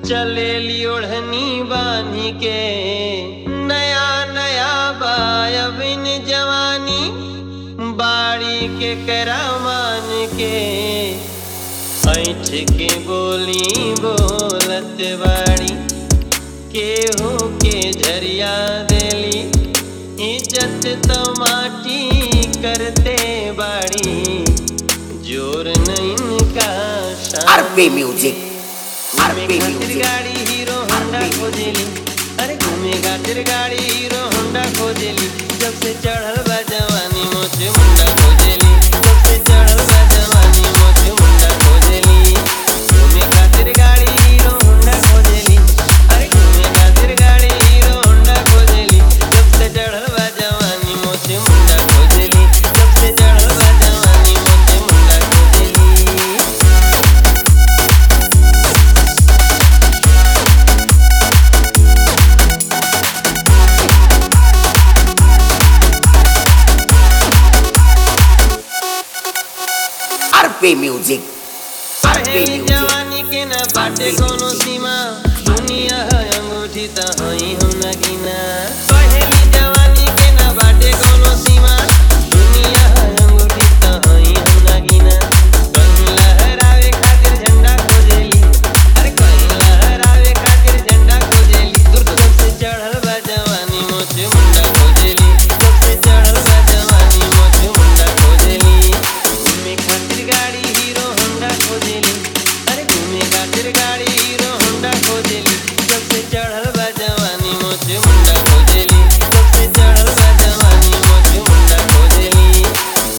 चलेली ओढ़नी बांधी के नया नया बायबिन जवानी बाड़ी के करामान के ऐठ के बोली बोलत बाड़ी केहू के झरिया देली इज्जत तो माटी करते बाड़ी जोर नहीं का आरपी म्यूजिक गाड़ी हीरो होंडा खोजेली अरे घूमे खातिर गाड़ी हीरो होंडा खोजेली जब से चढ़ल बा जवानी मोचे मुंडा खोजेली जब से चढ़ल बा जवानी मोचे मुंडा खोजेली घूमे खातिर गाड़ी हीरो होंडा खोजेली अरे घूमे खातिर गाड़ी हीरो होंडा खोजेली जब से चढ़ल बा जवानी मोचे मुंडा खोजेली जब से चढ़ल बा जवानी मोचे मुंडा खोजेली। आरपी म्यूजिक जवानी के न बाटे कोनो सीमा